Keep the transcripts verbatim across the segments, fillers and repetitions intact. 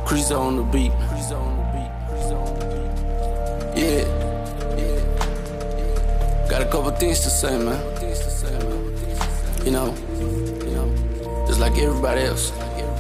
Crease on the beat. Yeah. Got a couple things to say, man. You know, just like everybody else.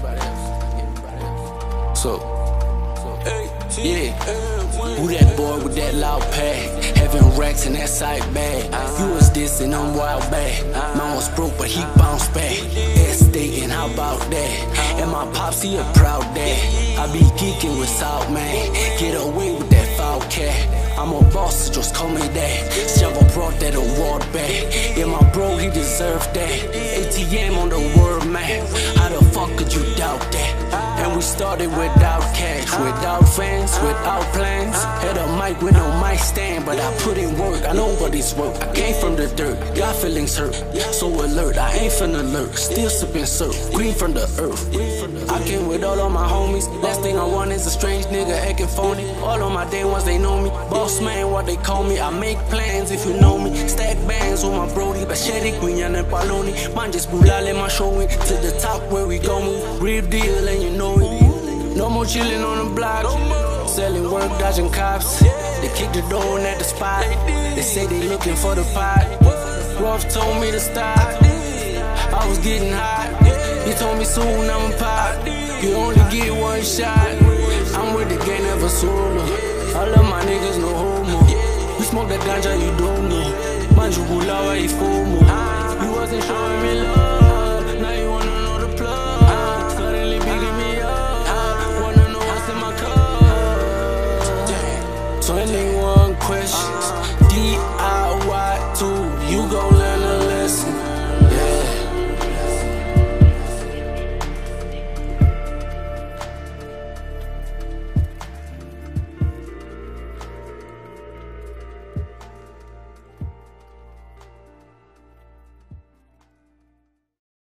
So, yeah. Who that boy with that loud pad? Having racks in that side bag. You was this and I'm wild bad. Man was broke but he bounced back. Estating, how about that? And my pops, he a proud dad. I be geeking with South, man. Get away with that foul cat. I'm a boss, so just call me that. Several brought that award back. Yeah, my bro, he deserved that. A T M on the world map. How the fuck could you doubt that? And we started without cash, without fans, without plans. Had a mic with no mic stand, but I put in work, I know what it's worth. I came from the dirt, got feelings hurt. So alert, I ain't finna lurk. Still sipping syrup, green from the earth. I came with all of my homies. Last thing I want is a strange nigga acting phony. All of my day ones, they know me. Boss man, what they call me. I make plans if you know me. Stack bands with my brody. Basheri, Quinyan and Paloni. Man, just bulale my showing. To the top where we going. Real deal and you know it. No more chilling on the block. Selling work, dodging cops. They kick the door in at the spot. They say they looking for the pot. Ruff told me to stop. I was getting hot. He told me soon I'ma pop. You only get one shot. I'm with the gang, never solo. I love my niggas, no homo. We smoke that ganja, you don't know. Manju bulawa, he fomo. You wasn't sure